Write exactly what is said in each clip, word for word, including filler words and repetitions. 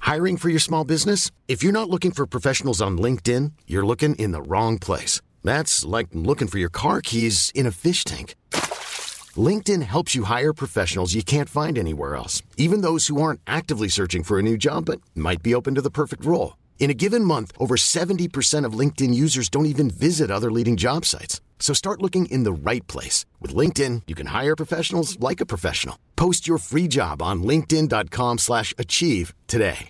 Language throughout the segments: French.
Hiring for your small business? If you're not looking for professionals on LinkedIn, you're looking in the wrong place. That's like looking for your car keys in a fish tank. LinkedIn helps you hire professionals you can't find anywhere else, even those who aren't actively searching for a new job but might be open to the perfect role. In a given month, over seventy percent of LinkedIn users don't even visit other leading job sites. So start looking in the right place. With LinkedIn, you can hire professionals like a professional. Post your free job on linkedin dot com slash achieve today.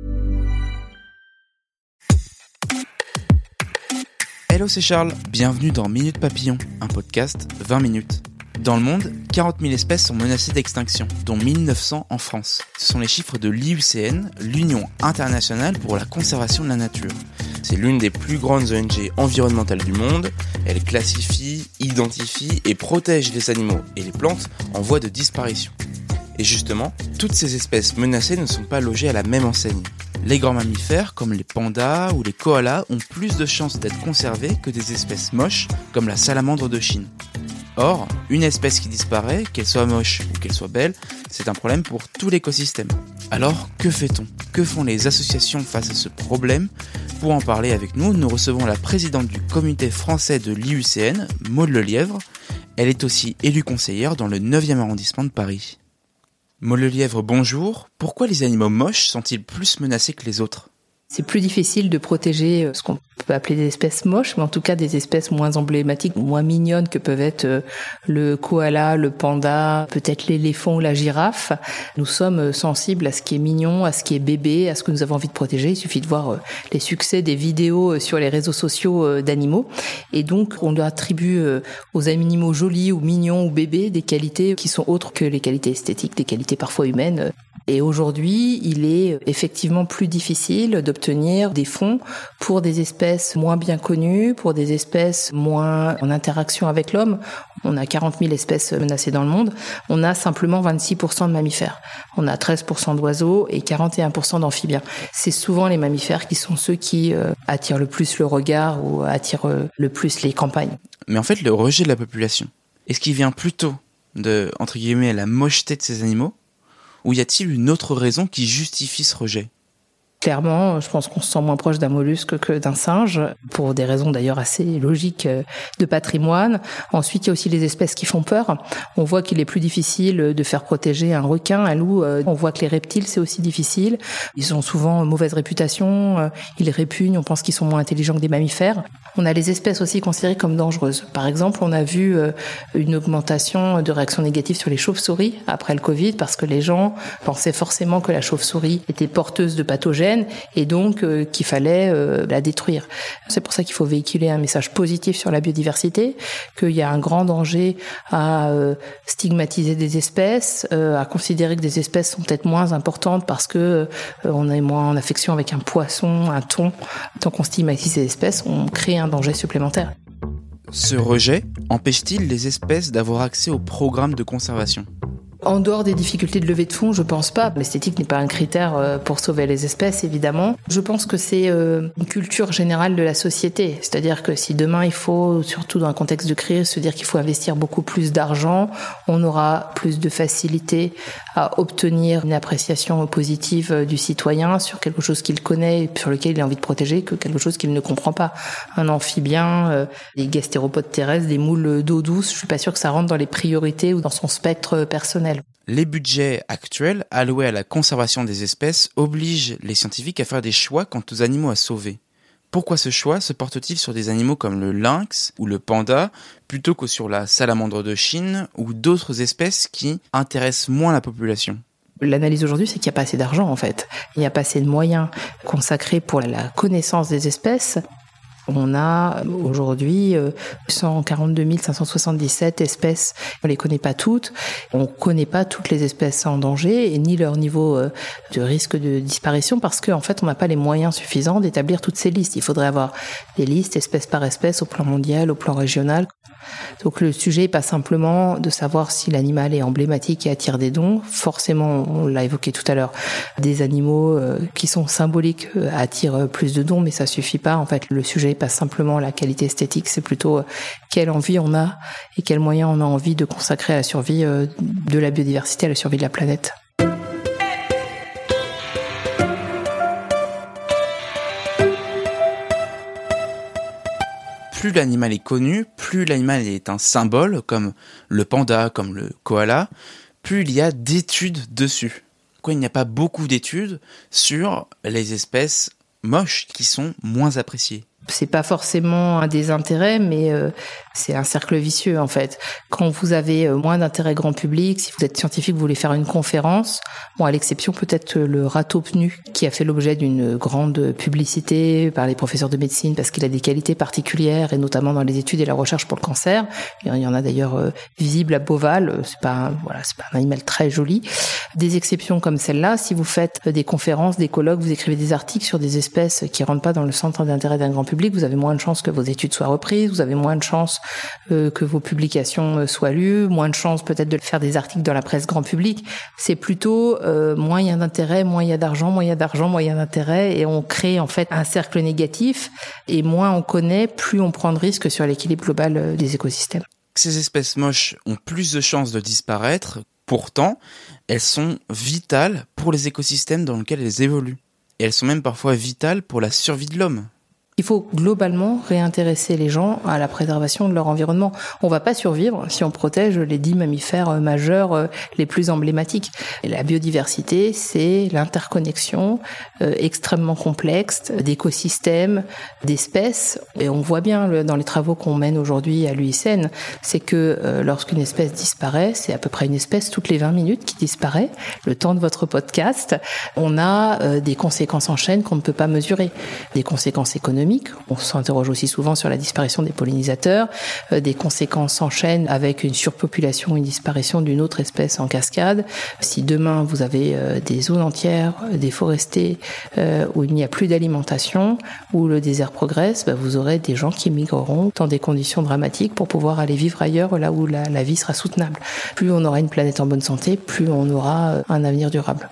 Hello, c'est Charles. Bienvenue dans Minute Papillon, un podcast vingt minutes. Dans le monde, quarante mille espèces sont menacées d'extinction, dont mille neuf cents en France. Ce sont les chiffres de l'I U C N, l'Union internationale pour la conservation de la nature. C'est l'une des plus grandes O N G environnementales du monde. Elle classifie, identifie et protège les animaux et les plantes en voie de disparition. Et justement, toutes ces espèces menacées ne sont pas logées à la même enseigne. Les grands mammifères, comme les pandas ou les koalas, ont plus de chances d'être conservés que des espèces moches, comme la salamandre de Chine. Or, une espèce qui disparaît, qu'elle soit moche ou qu'elle soit belle, c'est un problème pour tout l'écosystème. Alors, que fait-on ? Que font les associations face à ce problème ? Pour en parler avec nous, nous recevons la présidente du comité français de l'I U C N, Maud Lelièvre. Elle est aussi élue conseillère dans le neuvième arrondissement de Paris. Maud Lelièvre, bonjour. Pourquoi les animaux moches sont-ils plus menacés que les autres ? C'est plus difficile de protéger ce qu'on peut appeler des espèces moches, mais en tout cas des espèces moins emblématiques, moins mignonnes que peuvent être le koala, le panda, peut-être l'éléphant ou la girafe. Nous sommes sensibles à ce qui est mignon, à ce qui est bébé, à ce que nous avons envie de protéger. Il suffit de voir les succès des vidéos sur les réseaux sociaux d'animaux. Et donc, on doit attribuer aux animaux jolis ou mignons ou bébés des qualités qui sont autres que les qualités esthétiques, des qualités parfois humaines. Et aujourd'hui, il est effectivement plus difficile d'obtenir des fonds pour des espèces moins bien connues, pour des espèces moins en interaction avec l'homme. On a quarante mille espèces menacées dans le monde. On a simplement vingt-six pour cent de mammifères. On a treize pour cent d'oiseaux et quarante et un pour cent d'amphibiens. C'est souvent les mammifères qui sont ceux qui euh, attirent le plus le regard ou attirent euh, le plus les campagnes. Mais en fait, le rejet de la population, est-ce qu'il vient plutôt de, entre guillemets, la mocheté de ces animaux ? Ou y a-t-il une autre raison qui justifie ce rejet ? Clairement, je pense qu'on se sent moins proche d'un mollusque que d'un singe, pour des raisons d'ailleurs assez logiques de patrimoine. Ensuite, il y a aussi les espèces qui font peur. On voit qu'il est plus difficile de faire protéger un requin, un loup. On voit que les reptiles, c'est aussi difficile. Ils ont souvent mauvaise réputation, ils répugnent, on pense qu'ils sont moins intelligents que des mammifères. On a les espèces aussi considérées comme dangereuses. Par exemple, on a vu une augmentation de réactions négatives sur les chauves-souris après le Covid, parce que les gens pensaient forcément que la chauve-souris était porteuse de pathogènes, et donc euh, qu'il fallait euh, la détruire. C'est pour ça qu'il faut véhiculer un message positif sur la biodiversité, qu'il y a un grand danger à euh, stigmatiser des espèces, euh, à considérer que des espèces sont peut-être moins importantes parce que euh, on est moins en affection avec un poisson, un thon. Tant qu'on stigmatise ces espèces, on crée un danger supplémentaire. Ce rejet empêche-t-il les espèces d'avoir accès au programme de conservation ? En dehors des difficultés de levée de fonds, je pense pas. L'esthétique n'est pas un critère pour sauver les espèces, évidemment. Je pense que c'est une culture générale de la société. C'est-à-dire que si demain il faut, surtout dans un contexte de crise, se dire qu'il faut investir beaucoup plus d'argent, on aura plus de facilité à obtenir une appréciation positive du citoyen sur quelque chose qu'il connaît, sur lequel il a envie de protéger, que quelque chose qu'il ne comprend pas. Un amphibien, des gastéropodes terrestres, des moules d'eau douce, je suis pas sûre que ça rentre dans les priorités ou dans son spectre personnel. Les budgets actuels alloués à la conservation des espèces obligent les scientifiques à faire des choix quant aux animaux à sauver. Pourquoi ce choix se porte-t-il sur des animaux comme le lynx ou le panda plutôt que sur la salamandre de Chine ou d'autres espèces qui intéressent moins la population ? L'analyse aujourd'hui, c'est qu'il n'y a pas assez d'argent en fait. Il n'y a pas assez de moyens consacrés pour la connaissance des espèces. On a aujourd'hui cent quarante-deux mille cinq cent soixante-dix-sept espèces. On les connaît pas toutes. On connaît pas toutes les espèces en danger et ni leur niveau de risque de disparition parce qu'en fait, on n'a pas les moyens suffisants d'établir toutes ces listes. Il faudrait avoir des listes espèce par espèce au plan mondial, au plan régional. Donc le sujet n'est pas simplement de savoir si l'animal est emblématique et attire des dons. Forcément, on l'a évoqué tout à l'heure, des animaux euh, qui sont symboliques euh, attirent plus de dons, mais ça suffit pas. En fait, le sujet n'est pas simplement la qualité esthétique, c'est plutôt euh, quelle envie on a et quels moyens on a envie de consacrer à la survie euh, de la biodiversité, à la survie de la planète. plus l'animal est connu, plus l'animal est un symbole, comme le panda, comme le koala, plus il y a d'études dessus. Quoi, il n'y a pas beaucoup d'études sur les espèces moches qui sont moins appréciées. C'est pas forcément un désintérêt, mais euh, c'est un cercle vicieux en fait. Quand vous avez moins d'intérêt grand public, si vous êtes scientifique, vous voulez faire une conférence, bon à l'exception peut-être le râteau-pnu qui a fait l'objet d'une grande publicité par les professeurs de médecine parce qu'il a des qualités particulières et notamment dans les études et la recherche pour le cancer. Il y en a d'ailleurs euh, visible à Beauval. C'est pas un, voilà, c'est pas un animal très joli. Des exceptions comme celle-là, si vous faites des conférences, des colloques, vous écrivez des articles sur des espèces qui rentrent pas dans le centre d'intérêt d'un grand public, vous avez moins de chances que vos études soient reprises, vous avez moins de chances euh, que vos publications euh, soient lues, moins de chances peut-être de faire des articles dans la presse grand public. C'est plutôt euh, moins il y a d'intérêt, moins il y a d'argent, moins il y a d'argent, moins il y a d'intérêt, et on crée en fait un cercle négatif, et moins on connaît, plus on prend de risques sur l'équilibre global euh, des écosystèmes. Ces espèces moches ont plus de chances de disparaître, pourtant, elles sont vitales pour les écosystèmes dans lesquels elles évoluent. Et elles sont même parfois vitales pour la survie de l'homme. Il faut globalement réintéresser les gens à la préservation de leur environnement. On va pas survivre si on protège les dix mammifères majeurs les plus emblématiques. Et la biodiversité, c'est l'interconnexion euh, extrêmement complexe d'écosystèmes, d'espèces. Et on voit bien le, dans les travaux qu'on mène aujourd'hui à l'U I C N, c'est que euh, lorsqu'une espèce disparaît, c'est à peu près une espèce toutes les vingt minutes qui disparaît. Le temps de votre podcast, on a euh, des conséquences en chaîne qu'on ne peut pas mesurer. Des conséquences économiques. On s'interroge aussi souvent sur la disparition des pollinisateurs, euh, des conséquences en chaîne avec une surpopulation, une disparition d'une autre espèce en cascade. Si demain vous avez euh, des zones entières déforestées euh, où il n'y a plus d'alimentation, où le désert progresse, bah, vous aurez des gens qui migreront dans des conditions dramatiques pour pouvoir aller vivre ailleurs, là où la, la vie sera soutenable. Plus on aura une planète en bonne santé, plus on aura euh, un avenir durable.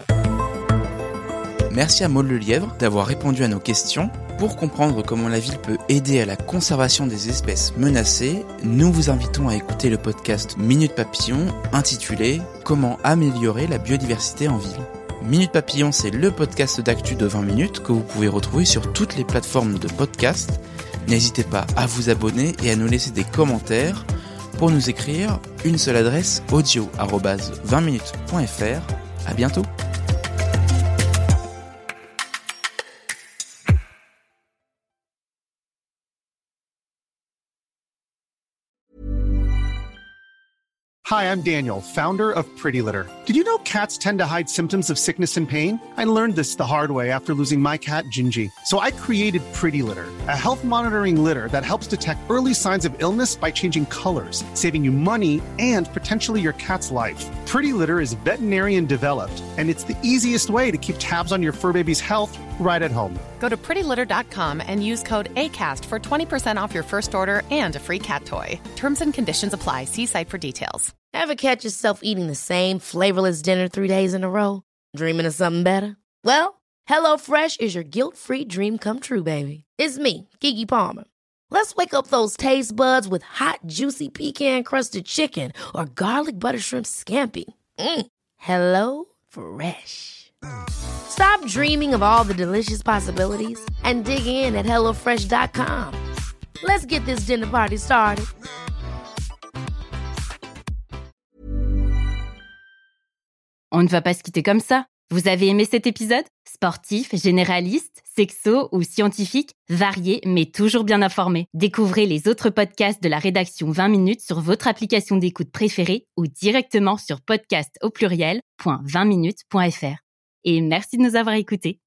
Merci à Maud Lelièvre d'avoir répondu à nos questions. Pour comprendre comment la ville peut aider à la conservation des espèces menacées, nous vous invitons à écouter le podcast Minute Papillon intitulé « Comment améliorer la biodiversité en ville ». Minute Papillon, c'est le podcast d'actu de vingt minutes que vous pouvez retrouver sur toutes les plateformes de podcast. N'hésitez pas à vous abonner et à nous laisser des commentaires. Pour nous écrire, une seule adresse audio arobase vingt minutes point f r. À bientôt. Hi, I'm Daniel, founder of Pretty Litter. Did you know cats tend to hide symptoms of sickness and pain? I learned this the hard way after losing my cat, Gingy. So I created Pretty Litter, a health monitoring litter that helps detect early signs of illness by changing colors, saving you money and potentially your cat's life. Pretty Litter is veterinarian developed, and it's the easiest way to keep tabs on your fur baby's health right at home. Go to pretty litter dot com and use code ACAST for twenty percent off your first order and a free cat toy. Terms and conditions apply. See site for details. Ever catch yourself eating the same flavorless dinner three days in a row? Dreaming of something better? Well, HelloFresh is your guilt-free dream come true, baby. It's me, Keke Palmer. Let's wake up those taste buds with hot, juicy pecan-crusted chicken or garlic butter shrimp scampi. Mm. Hello Fresh. Stop dreaming of all the delicious possibilities and dig in at hello fresh dot com. Let's get this dinner party started. On ne va pas se quitter comme ça. Vous avez aimé cet épisode ? Sportif, généraliste, sexo ou scientifique, varié mais toujours bien informé. Découvrez les autres podcasts de la rédaction vingt minutes sur votre application d'écoute préférée ou directement sur podcast au pluriel point vingt minutes point f r. Et merci de nous avoir écoutés.